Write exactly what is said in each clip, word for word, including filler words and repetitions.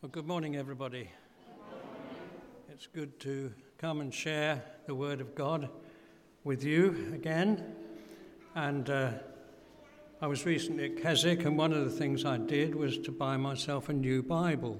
Well, good morning, everybody. It's good to come and share the Word of God with you again. And uh, I was recently at Keswick, and one of the things I did was to buy myself a new Bible.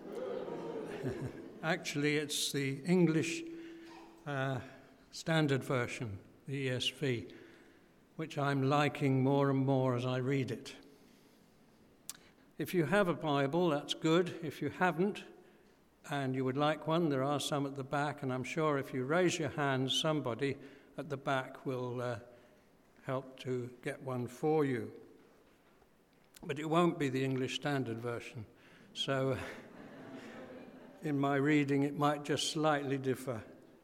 Actually, it's the English uh, Standard Version, the E S V, which I'm liking more and more as I read it. If you have a Bible, that's good. If you haven't, and you would like one, there are some at the back, and I'm sure if you raise your hand, somebody at the back will uh, help to get one for you. But it won't be the English Standard Version, so in my reading it might just slightly differ.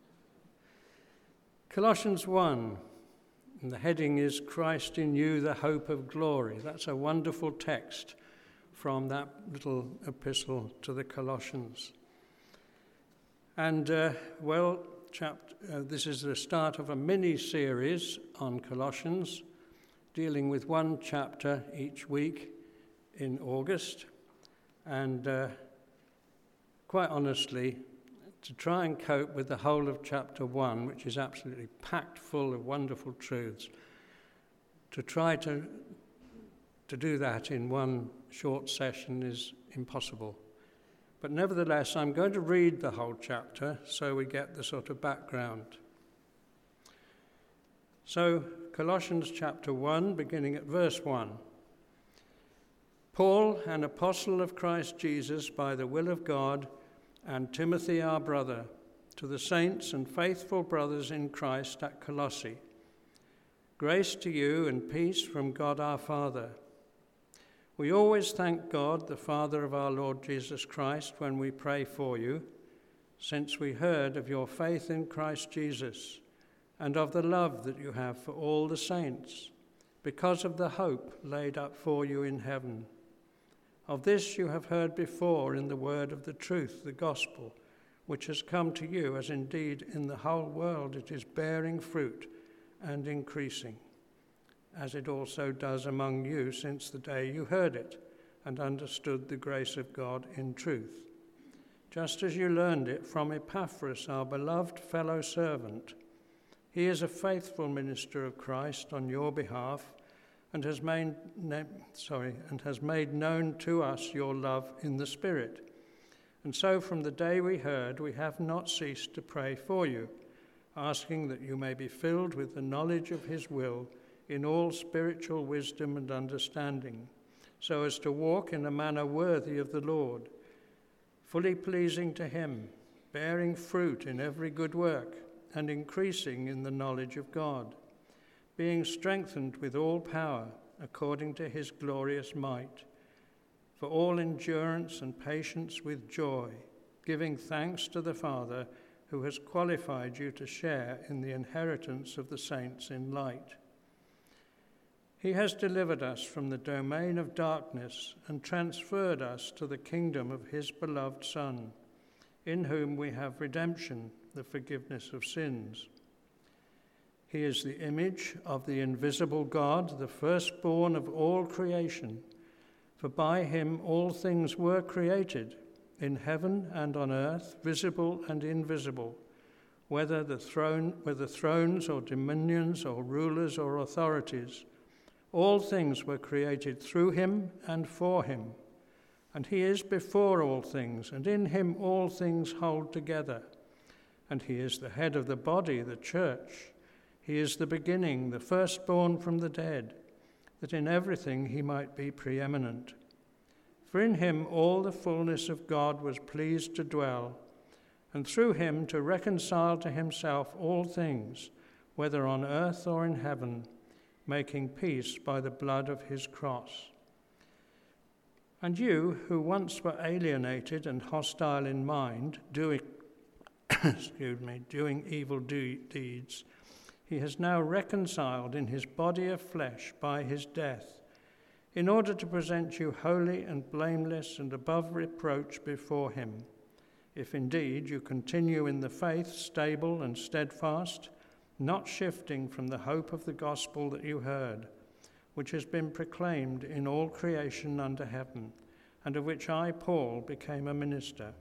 Colossians one, and the heading is Christ in you, the hope of glory. That's a wonderful text from that little epistle to the Colossians. And, uh, well, chapter, uh, this is the start of a mini-series on Colossians, dealing with one chapter each week in August. And uh, quite honestly, to try and cope with the whole of chapter one, which is absolutely packed full of wonderful truths, to try to To do that in one short session is impossible. But nevertheless, I'm going to read the whole chapter so we get the sort of background. So, Colossians chapter one, beginning at verse one. Paul, an apostle of Christ Jesus by the will of God, and Timothy our brother, to the saints and faithful brothers in Christ at Colossae. Grace to you and peace from God our Father. We always thank God, the Father of our Lord Jesus Christ, when we pray for you, since we heard of your faith in Christ Jesus and of the love that you have for all the saints, because of the hope laid up for you in heaven. Of this you have heard before in the word of the truth, the gospel, which has come to you, as indeed in the whole world it is bearing fruit and increasing, as it also does among you since the day you heard it and understood the grace of God in truth, just as you learned it from Epaphras, our beloved fellow servant. He is a faithful minister of Christ on your behalf and has made, sorry, and has made known to us your love in the Spirit. And so from the day we heard, we have not ceased to pray for you, asking that you may be filled with the knowledge of his will in all spiritual wisdom and understanding, so as to walk in a manner worthy of the Lord, fully pleasing to him, bearing fruit in every good work, and increasing in the knowledge of God, being strengthened with all power according to his glorious might, for all endurance and patience with joy, giving thanks to the Father who has qualified you to share in the inheritance of the saints in light. He has delivered us from the domain of darkness and transferred us to the kingdom of his beloved Son, in whom we have redemption, the forgiveness of sins. He is the image of the invisible God, the firstborn of all creation, for by him all things were created, in heaven and on earth, visible and invisible, whether the throne, whether thrones or dominions or rulers or authorities. All things were created through him and for him, and he is before all things, and in him all things hold together. And he is the head of the body, the church. He is the beginning, the firstborn from the dead, that in everything he might be preeminent. For in him all the fullness of God was pleased to dwell, and through him to reconcile to himself all things, whether on earth or in heaven, making peace by the blood of his cross. And you, who once were alienated and hostile in mind, doing, excuse me, doing evil do- deeds, he has now reconciled in his body of flesh by his death, in order to present you holy and blameless and above reproach before him, if indeed you continue in the faith, stable and steadfast, not shifting from the hope of the gospel that you heard, which has been proclaimed in all creation under heaven, and of which I, Paul, became a minister.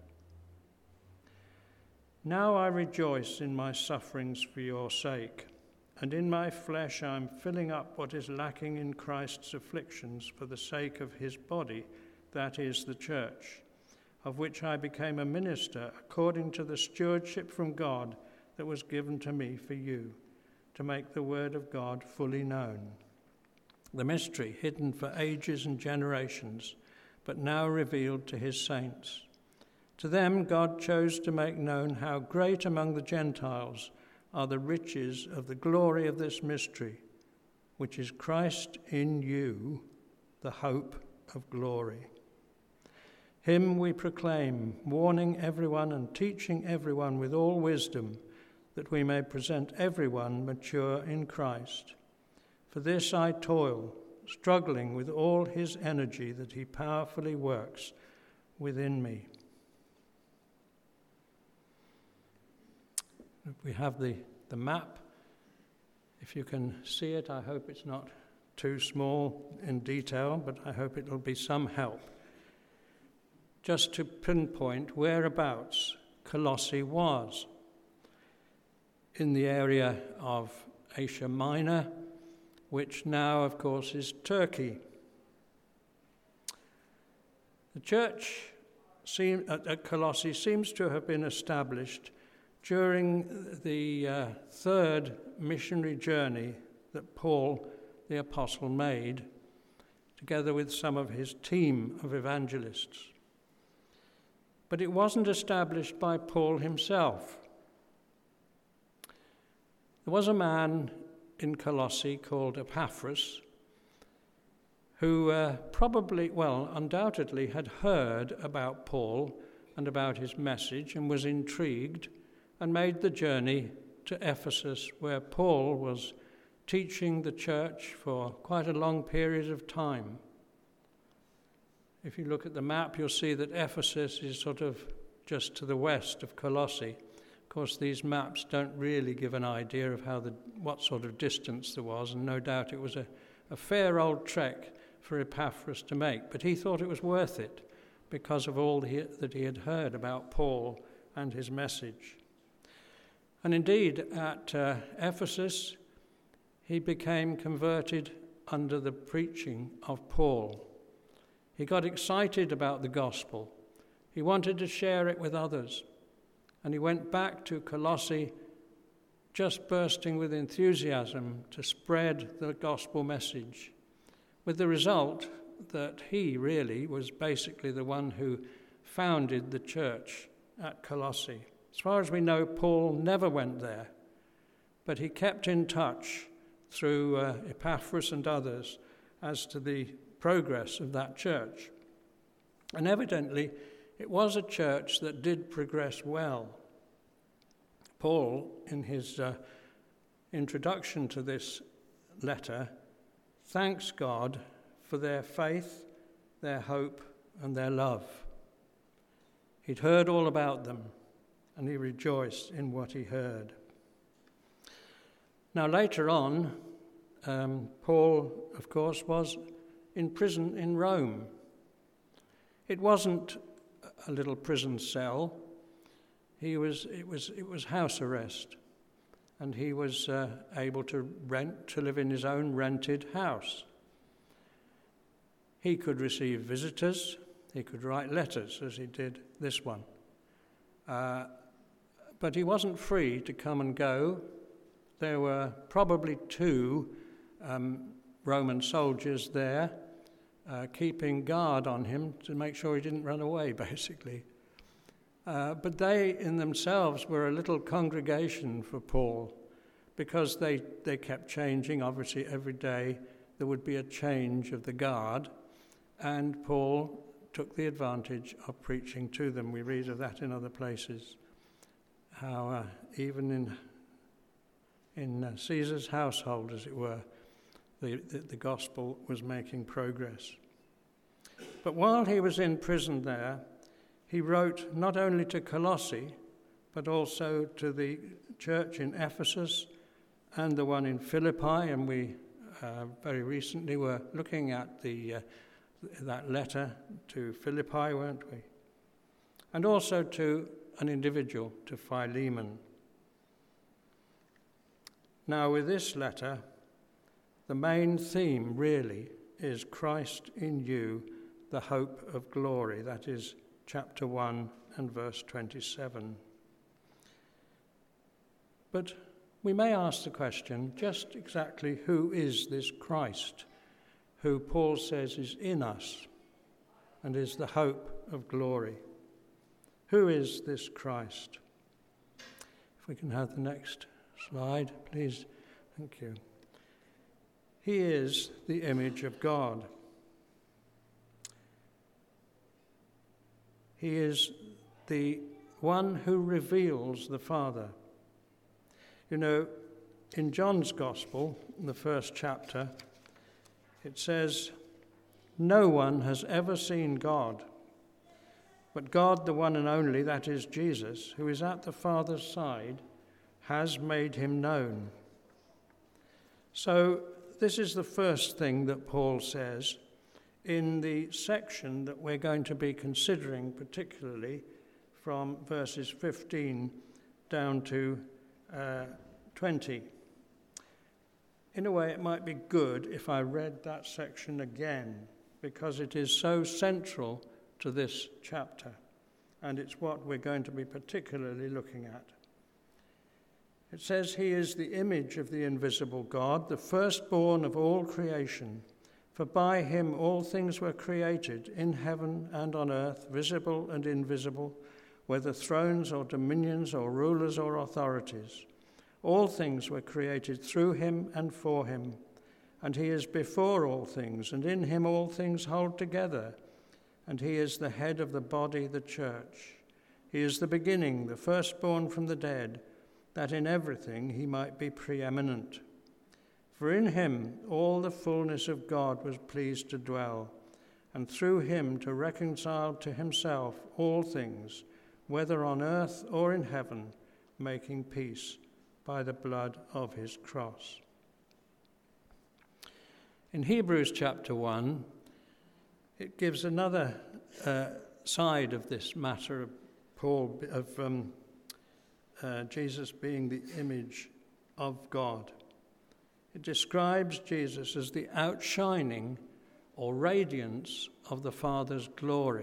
Now I rejoice in my sufferings for your sake, and in my flesh I am filling up what is lacking in Christ's afflictions for the sake of his body, that is, the church, of which I became a minister according to the stewardship from God that was given to me for you, to make the word of God fully known. The mystery hidden for ages and generations, but now revealed to his saints. To them God chose to make known how great among the Gentiles are the riches of the glory of this mystery, which is Christ in you, the hope of glory. Him we proclaim, warning everyone and teaching everyone with all wisdom, that we may present everyone mature in Christ. For this I toil, struggling with all his energy that he powerfully works within me. We have the, the map. If you can see it, I hope it's not too small in detail, but I hope it'll be some help. Just to pinpoint whereabouts Colossae was. In the area of Asia Minor, which now, of course, is Turkey. The church seem, at, at Colossae seems to have been established during the uh, third missionary journey that Paul the Apostle made, together with some of his team of evangelists. But it wasn't established by Paul himself. There was a man in Colossae called Epaphras, who uh, probably, well, undoubtedly had heard about Paul and about his message and was intrigued and made the journey to Ephesus, where Paul was teaching the church for quite a long period of time. If you look at the map, you'll see that Ephesus is sort of just to the west of Colossae. Of course, these maps don't really give an idea of how the what sort of distance there was, and no doubt it was a, a fair old trek for Epaphras to make, but he thought it was worth it because of all he, that he had heard about Paul and his message. And indeed, at uh, Ephesus, he became converted under the preaching of Paul. He got excited about the gospel. He wanted to share it with others. And he went back to Colossae just bursting with enthusiasm to spread the gospel message, with the result that he really was basically the one who founded the church at Colossae. As far as we know, Paul never went there, but he kept in touch through uh, Epaphras and others as to the progress of that church. And evidently, it was a church that did progress well. Paul, in his uh, introduction to this letter, thanks God for their faith, their hope, and their love. He'd heard all about them, and he rejoiced in what he heard. Now, later on, um, Paul, of course, was in prison in Rome. It wasn't a little prison cell. He was. It was. It was house arrest, and he was uh, able to rent to live in his own rented house. He could receive visitors. He could write letters, as he did this one. Uh, but he wasn't free to come and go. There were probably two um, Roman soldiers there, uh, keeping guard on him to make sure he didn't run away, basically. Uh, but they in themselves were a little congregation for Paul, because they, they kept changing. Obviously, every day there would be a change of the guard, and Paul took the advantage of preaching to them. We read of that in other places, how uh, even in in uh, Caesar's household, as it were, the, the, the gospel was making progress. But while he was in prison there, he wrote not only to Colossae, but also to the church in Ephesus and the one in Philippi, and we uh, very recently were looking at the uh, that letter to Philippi, weren't we? And also to an individual, to Philemon. Now, with this letter, the main theme really is Christ in you, the hope of glory. That is chapter one and verse twenty-seven. But we may ask the question, just exactly who is this Christ, who Paul says is in us and is the hope of glory? Who is this Christ? If we can have the next slide, please. Thank you. He is the image of God. He is the one who reveals the Father. You know, in John's Gospel, in the first chapter, it says, "No one has ever seen God, but God, the one and only, that is Jesus, who is at the Father's side, has made him known." So this is the first thing that Paul says in the section that we're going to be considering, particularly from verses fifteen down to uh, twenty. In a way, it might be good if I read that section again, because it is so central to this chapter, and it's what we're going to be particularly looking at. It says, "He is the image of the invisible God, the firstborn of all creation. For by him all things were created, in heaven and on earth, visible and invisible, whether thrones or dominions or rulers or authorities. All things were created through him and for him, and he is before all things, and in him all things hold together. And he is the head of the body, the church. He is the beginning, the firstborn from the dead, that in everything he might be preeminent. For in him all the fullness of God was pleased to dwell, and through him to reconcile to himself all things, whether on earth or in heaven, making peace by the blood of his cross." In Hebrews chapter one, it gives another uh, side of this matter of Paul, of um, uh, Jesus being the image of God. It describes Jesus as the outshining or radiance of the Father's glory.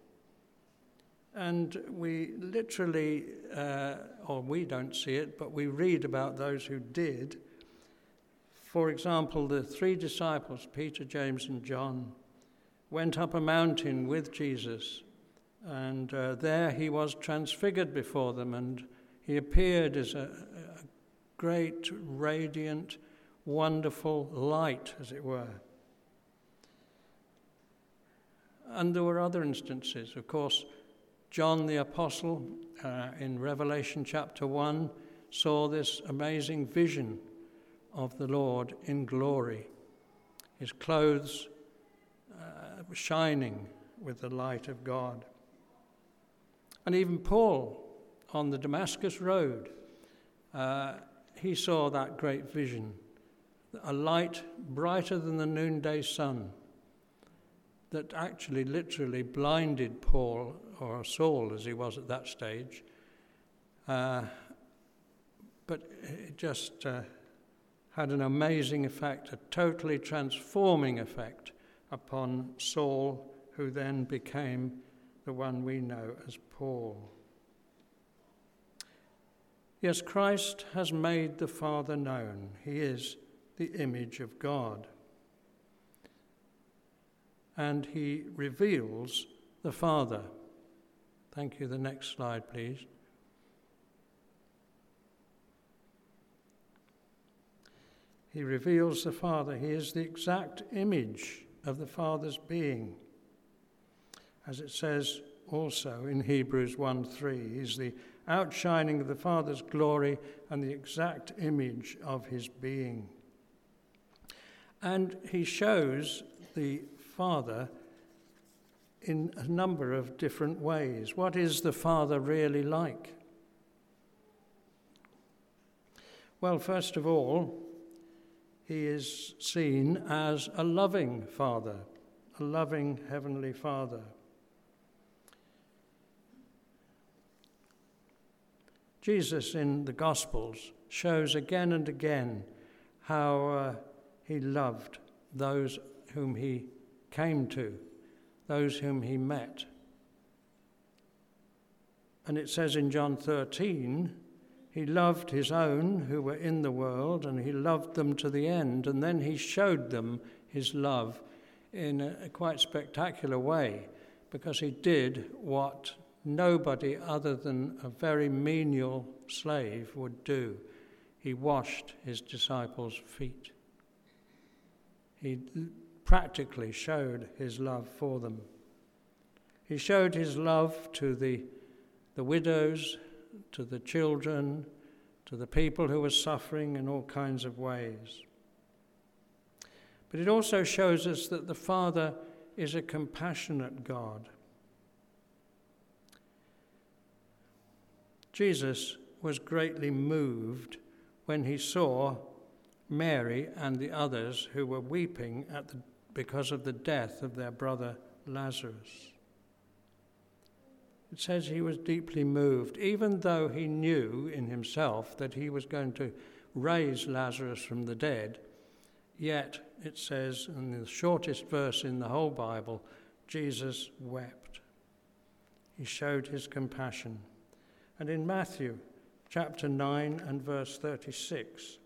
And we literally, uh, or we don't see it, but we read about those who did. For example, the three disciples, Peter, James, and John, went up a mountain with Jesus, and uh, there he was transfigured before them, and he appeared as a, a great, radiant, wonderful light, as it were. And there were other instances. Of course, John the Apostle, uh, in Revelation chapter one, saw this amazing vision of the Lord in glory, his clothes uh, shining with the light of God. And even Paul, on the Damascus Road, uh, he saw that great vision, a light brighter than the noonday sun, that actually literally blinded Paul, or Saul as he was at that stage, uh, but it just uh, had an amazing effect, a totally transforming effect upon Saul, who then became the one we know as Paul. Yes, Christ has made the Father known. He is the image of God. And he reveals the Father. Thank you. The next slide, please. He reveals the Father. He is the exact image of the Father's being. As it says also in Hebrews one three, he's the outshining of the Father's glory and the exact image of his being. And he shows the Father in a number of different ways. What is the Father really like? Well, first of all, he is seen as a loving Father, a loving Heavenly Father. Jesus in the Gospels shows again and again how uh, he loved those whom he came to, those whom he met. And it says in John thirteen, he loved his own who were in the world, and he loved them to the end, and then he showed them his love in a, a quite spectacular way, because he did what nobody other than a very menial slave would do. He washed his disciples' feet. He practically showed his love for them. He showed his love to the, the widows, to the children, to the people who were suffering in all kinds of ways. But it also shows us that the Father is a compassionate God. Jesus was greatly moved when he saw Mary and the others who were weeping at the, because of the death of their brother Lazarus. It says he was deeply moved, even though he knew in himself that he was going to raise Lazarus from the dead. Yet, it says in the shortest verse in the whole Bible, Jesus wept. He showed his compassion. And in Matthew chapter nine and verse thirty-six,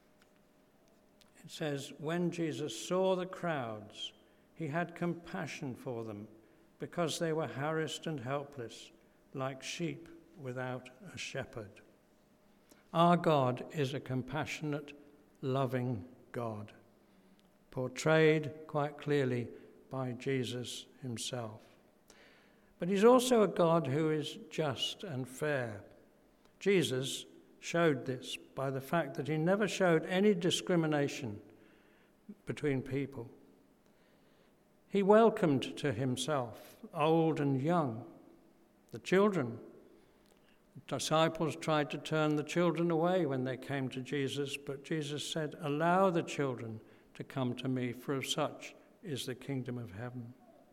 it says, when Jesus saw the crowds, he had compassion for them, because they were harassed and helpless, like sheep without a shepherd. Our God is a compassionate, loving God, portrayed quite clearly by Jesus himself. But he's also a God who is just and fair. Jesus showed this by the fact that he never showed any discrimination between people. He welcomed to himself old and young, the children. The disciples tried to turn the children away when they came to Jesus, but Jesus said, allow the children to come to me, for of such is the kingdom of heaven.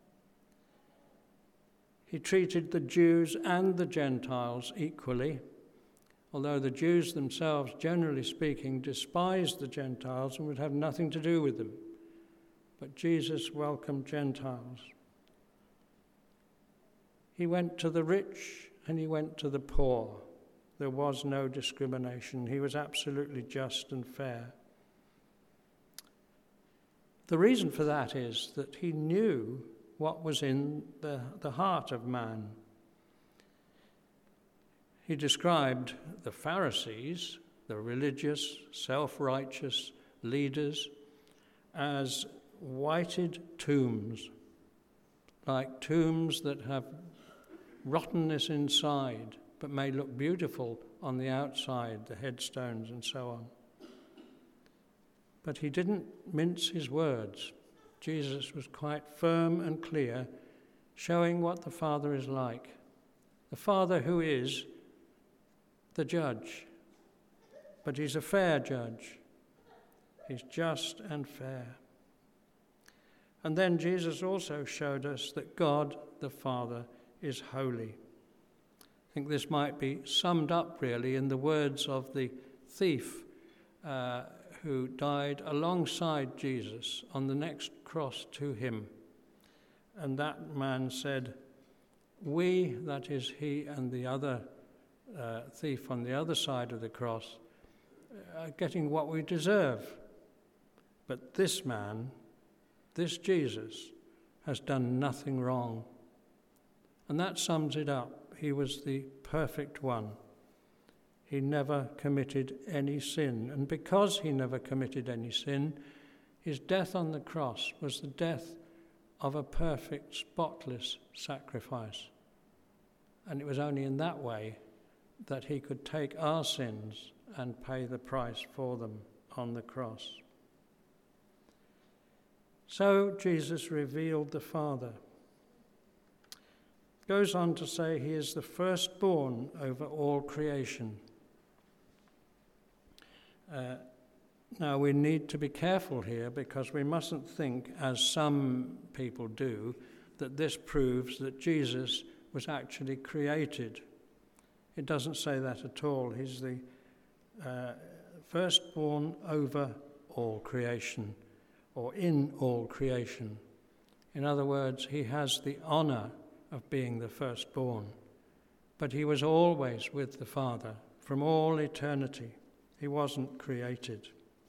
He treated the Jews and the Gentiles equally, although the Jews themselves, generally speaking, despised the Gentiles and would have nothing to do with them. But Jesus welcomed Gentiles. He went to the rich and he went to the poor. There was no discrimination. He was absolutely just and fair. The reason for that is that he knew what was in the, the heart of man. He described the Pharisees, the religious, self-righteous leaders, as whited tombs, like tombs that have rottenness inside, but may look beautiful on the outside, the headstones and so on. But he didn't mince his words. Jesus was quite firm and clear, showing what the Father is like. The Father who is the judge, but he's a fair judge. He's just and fair. And then Jesus also showed us that God, the Father, is holy. I think this might be summed up really in the words of the thief uh, who died alongside Jesus on the next cross to him. And that man said, we, that is he and the other uh, thief on the other side of the cross, are getting what we deserve. But this man, this Jesus, has done nothing wrong. And that sums it up. He was the perfect one. He never committed any sin. And because he never committed any sin, his death on the cross was the death of a perfect, spotless sacrifice. And it was only in that way that he could take our sins and pay the price for them on the cross. So Jesus revealed the Father. Goes on to say he is the firstborn over all creation. Uh, Now, we need to be careful here because we mustn't think, as some people do, that this proves that Jesus was actually created. It doesn't say that at all. He's the uh, firstborn over all creation, or in all creation. In other words, he has the honor of being the firstborn. But he was always with the Father from all eternity. He wasn't created.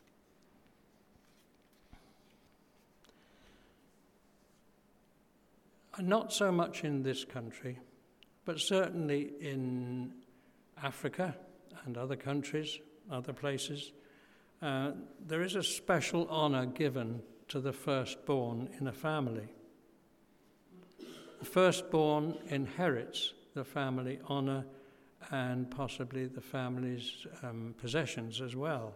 Not so much in this country, but certainly in Africa and other countries, other places, uh, there is a special honor given to the firstborn in a family. The firstborn inherits the family honor and possibly the family's um, possessions as well.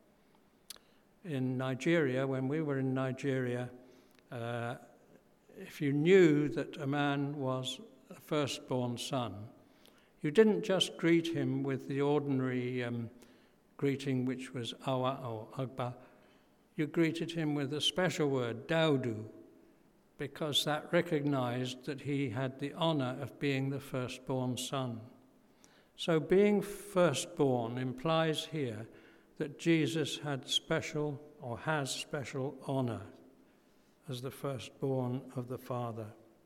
In Nigeria, when we were in Nigeria, uh, if you knew that a man was a firstborn son, you didn't just greet him with the ordinary um, greeting, which was awa or agba. You greeted him with a special word, daudu, because that recognized that he had the honor of being the firstborn son. So being firstborn implies here that Jesus had special or has special honor as the firstborn of the Father.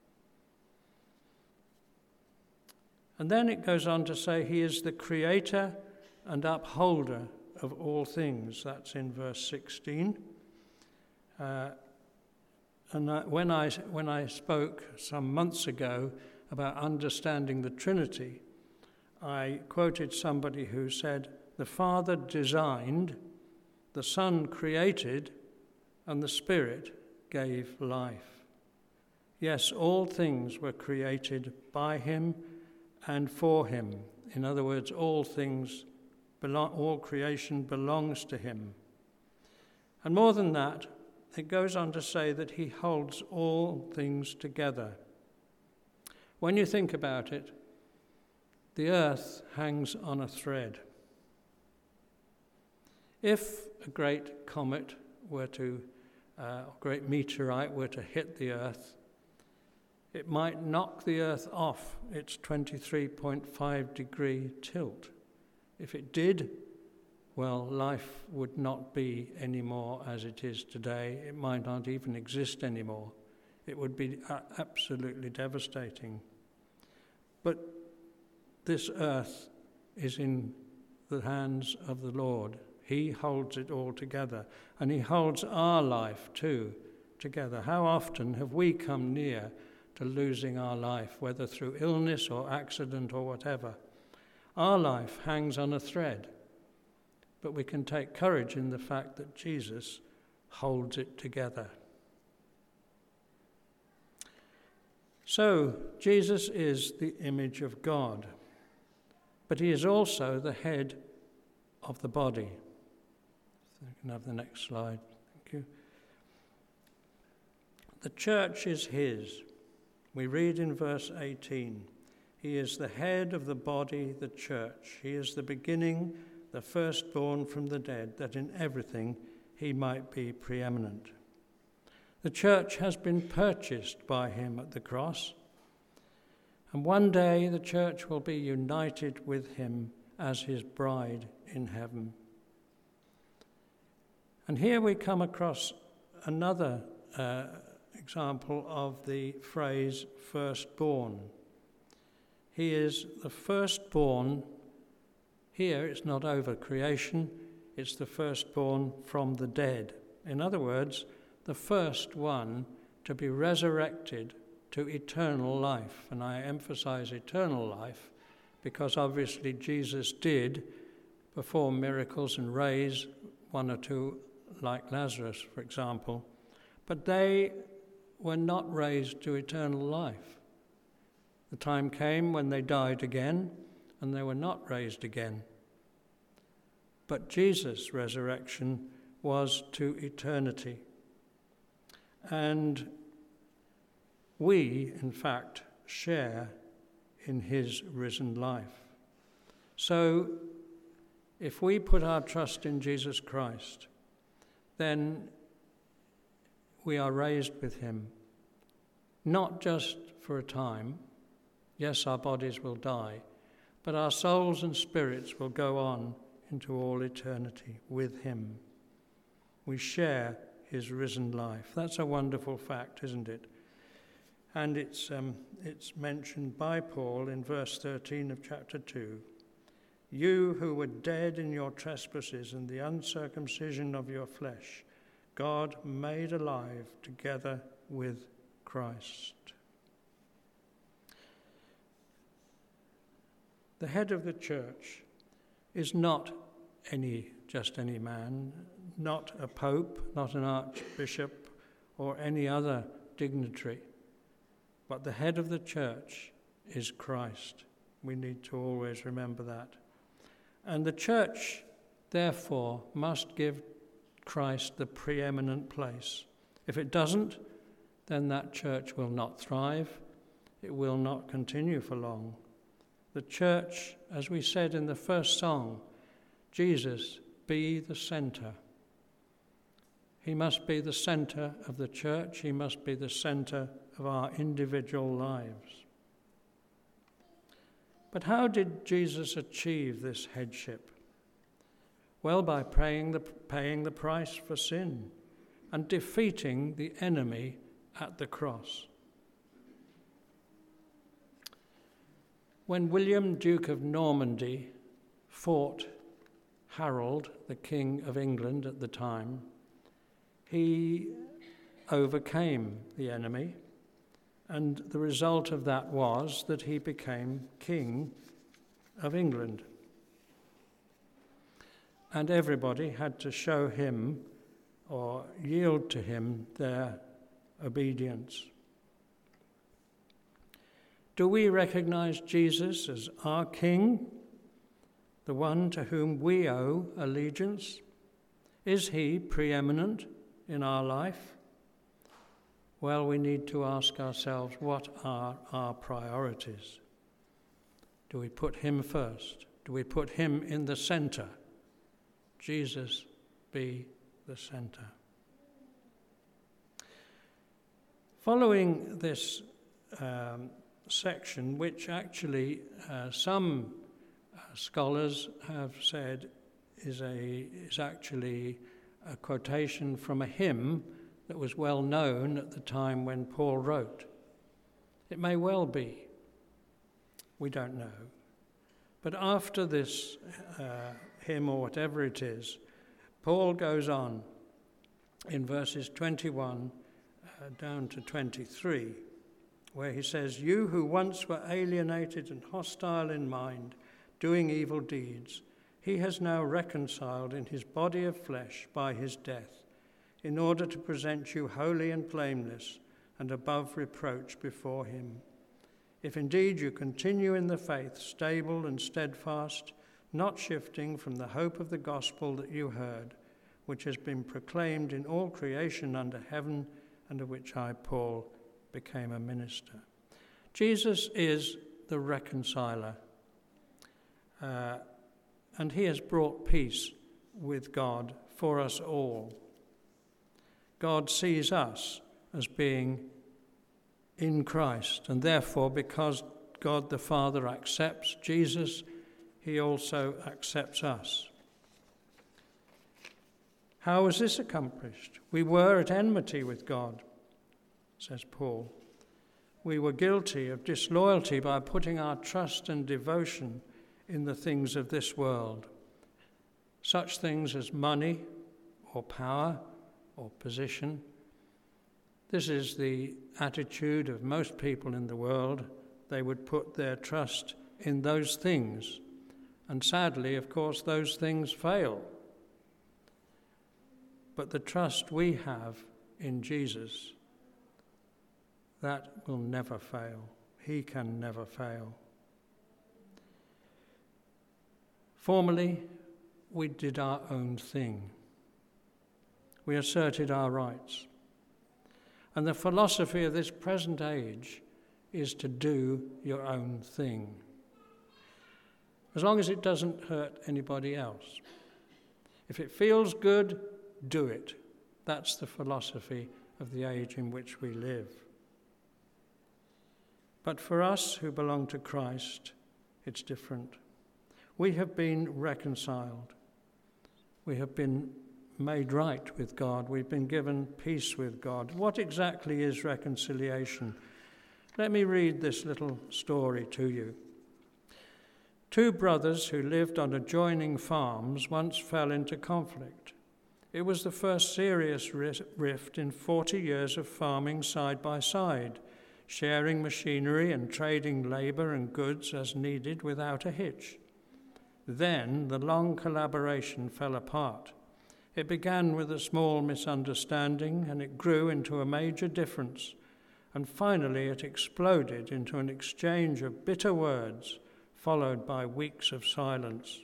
And then it goes on to say he is the creator and upholder of all things. That's in verse sixteen. Uh, and I, when I when I spoke some months ago about understanding the Trinity, I quoted somebody who said, the Father designed, the Son created, and the Spirit gave life. Yes, all things were created by him and for him. In other words, all things, belong, all creation belongs to him. And more than that, it goes on to say that he holds all things together. When you think about it, the earth hangs on a thread. If a great comet were to Uh, a great meteorite were to hit the earth, it might knock the earth off its twenty-three point five degree tilt. If it did, well, life would not be any more as it is today. It might not even exist anymore. It would be uh, absolutely devastating. But this earth is in the hands of the Lord. He holds it all together, and he holds our life too together. How often have we come near to losing our life, whether through illness or accident or whatever? Our life hangs on a thread, but we can take courage in the fact that Jesus holds it together. So, Jesus is the image of God, but he is also the head of the body. So you can have the next slide. Thank you. The church is his. We read in verse eighteen, he is the head of the body, the church. He is the beginning, the firstborn from the dead, that in everything he might be preeminent. The church has been purchased by him at the cross, and one day the church will be united with him as his bride in heaven. And here we come across another uh, example of the phrase firstborn. He is the firstborn. Here it's not over creation, it's the firstborn from the dead. In other words, the first one to be resurrected to eternal life. And I emphasize eternal life because obviously Jesus did perform miracles and raise one or two, like Lazarus, for example, but they were not raised to eternal life. The time came when they died again, and they were not raised again. But Jesus' resurrection was to eternity. And we, in fact, share in his risen life. So, if we put our trust in Jesus Christ, then we are raised with him, not just for a time. Yes, our bodies will die, but our souls and spirits will go on into all eternity with him. We share his risen life. That's a wonderful fact, isn't it? And it's um, it's mentioned by Paul in verse thirteen of chapter two. You who were dead in your trespasses and the uncircumcision of your flesh, God made alive together with Christ. The head of the church is not any just any man, not a pope, not an archbishop, or any other dignitary. But the head of the church is Christ. We need to always remember that. And the church, therefore, must give Christ the preeminent place. If it doesn't, then that church will not thrive. It will not continue for long. The church, as we said in the first song, Jesus be the centre. He must be the centre of the church. He must be the centre of our individual lives. But how did Jesus achieve this headship? Well, by paying the, paying the price for sin and defeating the enemy at the cross. When William, Duke of Normandy, fought Harold, the King of England at the time, he overcame the enemy, and the result of that was that he became King of England. And everybody had to show him or yield to him their obedience. Do we recognize Jesus as our King, the one to whom we owe allegiance? Is he preeminent in our life? Well, we need to ask ourselves, what are our priorities? Do we put him first? Do we put him in the center? Jesus be the center. Following this um, section, which actually uh, some uh, scholars have said is a is actually a quotation from a hymn that was well known at the time when Paul wrote. It may well be. We don't know. But after this uh, hymn, or whatever it is, Paul goes on in verses twenty-one uh, down to twenty-three, where he says, "You who once were alienated and hostile in mind, doing evil deeds, he has now reconciled in his body of flesh by his death, in order to present you holy and blameless and above reproach before him. If indeed you continue in the faith, stable and steadfast, not shifting from the hope of the gospel that you heard, which has been proclaimed in all creation under heaven, and of which I, Paul, became a minister." Jesus is the reconciler, uh, and he has brought peace with God for us all. God sees us as being in Christ, and therefore, because God the Father accepts Jesus, he also accepts us. How was this accomplished? We were at enmity with God, says Paul. We were guilty of disloyalty by putting our trust and devotion in the things of this world, such things as money or power or position. This is the attitude of most people in the world. They would put their trust in those things. And sadly, of course, those things fail. But the trust we have in Jesus, that will never fail. He can never fail. Formerly, we did our own thing. We asserted our rights. And the philosophy of this present age is to do your own thing, as long as it doesn't hurt anybody else. If it feels good, do it. That's the philosophy of the age in which we live. But for us who belong to Christ, it's different. We have been reconciled. We have been made right with God. We've been given peace with God. What exactly is reconciliation? Let me read this little story to you. Two brothers who lived on adjoining farms once fell into conflict. It was the first serious rift in forty years of farming side by side, sharing machinery and trading labour and goods as needed without a hitch. Then the long collaboration fell apart. It began with a small misunderstanding, and it grew into a major difference, and finally it exploded into an exchange of bitter words, followed by weeks of silence.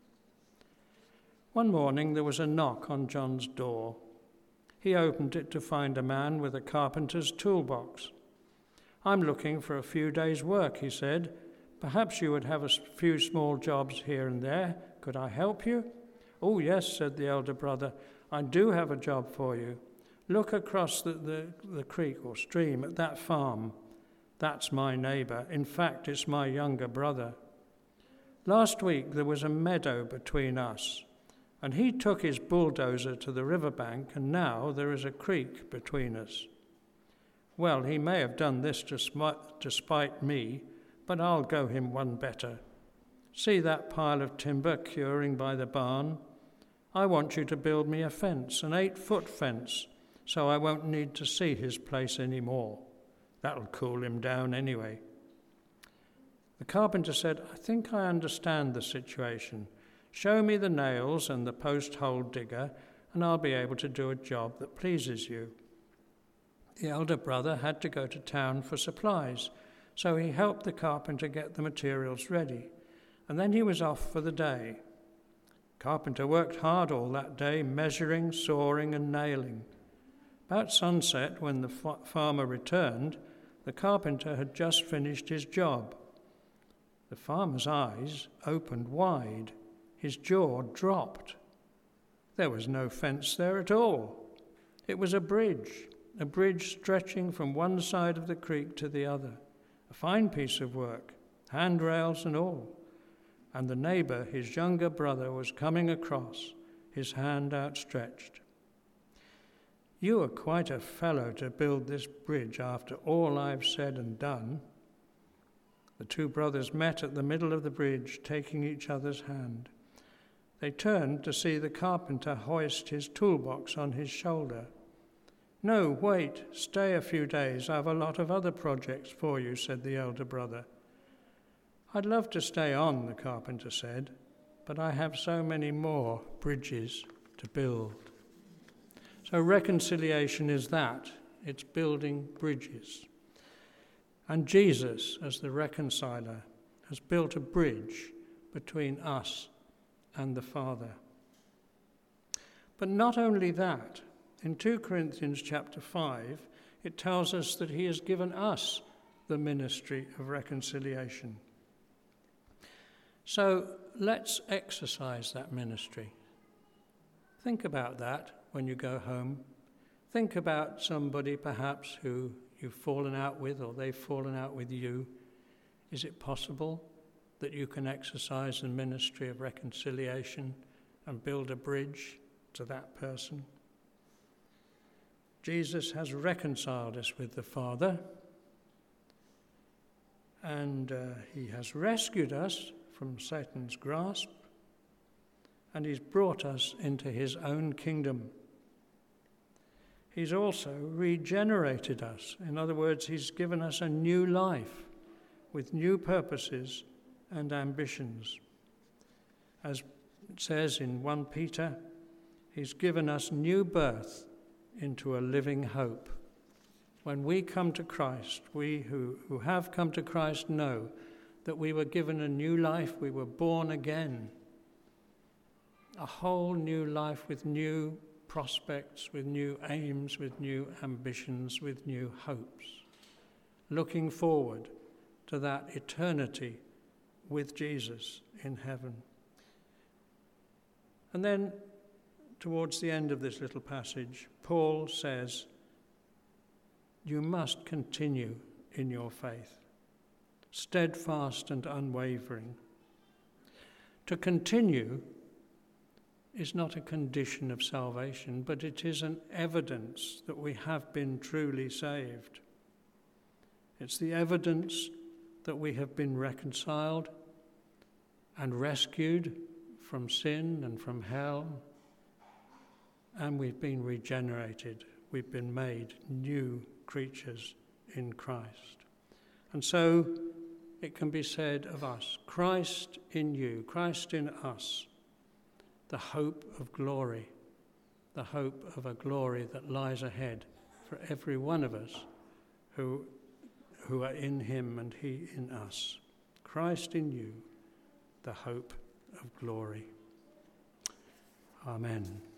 One morning there was a knock on John's door. He opened it to find a man with a carpenter's toolbox. "I'm looking for a few days' work," he said. "Perhaps you would have a few small jobs here and there. Could I help you?" "Oh, yes," said the elder brother. "I do have a job for you. Look across the, the, the creek or stream at that farm. That's my neighbour. In fact, it's my younger brother. Last week there was a meadow between us, and he took his bulldozer to the riverbank, and now there is a creek between us. Well, he may have done this to, smi- to spite me, but I'll go him one better. See that pile of timber curing by the barn? I want you to build me a fence, an eight-foot fence, so I won't need to see his place anymore. That'll cool him down anyway." The carpenter said, "I think I understand the situation. Show me the nails and the post-hole digger, and I'll be able to do a job that pleases you." The elder brother had to go to town for supplies, so he helped the carpenter get the materials ready, and then he was off for the day. Carpenter worked hard all that day, measuring, sawing, and nailing. About sunset, when the fa- farmer returned, the carpenter had just finished his job. The farmer's eyes opened wide. His jaw dropped. There was no fence there at all. It was a bridge, a bridge stretching from one side of the creek to the other. A fine piece of work, handrails and all. And the neighbour, his younger brother, was coming across, his hand outstretched. "You are quite a fellow to build this bridge after all I've said and done." The two brothers met at the middle of the bridge, taking each other's hand. They turned to see the carpenter hoist his toolbox on his shoulder. "No, wait, stay a few days. I've a lot of other projects for you," said the elder brother. "I'd love to stay on," the carpenter said, "but I have so many more bridges to build." So reconciliation is that. It's building bridges. And Jesus, as the reconciler, has built a bridge between us and the Father. But not only that, in Second Corinthians chapter five, it tells us that he has given us the ministry of reconciliation. So let's exercise that ministry. Think about that when you go home. Think about somebody perhaps who you've fallen out with, or they've fallen out with you. Is it possible that you can exercise the ministry of reconciliation and build a bridge to that person? Jesus has reconciled us with the Father, and uh, he has rescued us from Satan's grasp, and he's brought us into his own kingdom. He's also regenerated us. In other words, he's given us a new life with new purposes and ambitions. As it says in First Peter, he's given us new birth into a living hope. When we come to Christ, we who, who have come to Christ know that we were given a new life, we were born again. A whole new life with new prospects, with new aims, with new ambitions, with new hopes. Looking forward to that eternity with Jesus in heaven. And then towards the end of this little passage, Paul says, you must continue in your faith, steadfast and unwavering. To continue is not a condition of salvation, but it is an evidence that we have been truly saved. It's the evidence that we have been reconciled and rescued from sin and from hell, and we've been regenerated. We've been made new creatures in Christ. And so it can be said of us, Christ in you, Christ in us, the hope of glory, the hope of a glory that lies ahead for every one of us who, who are in him and he in us. Christ in you, the hope of glory. Amen.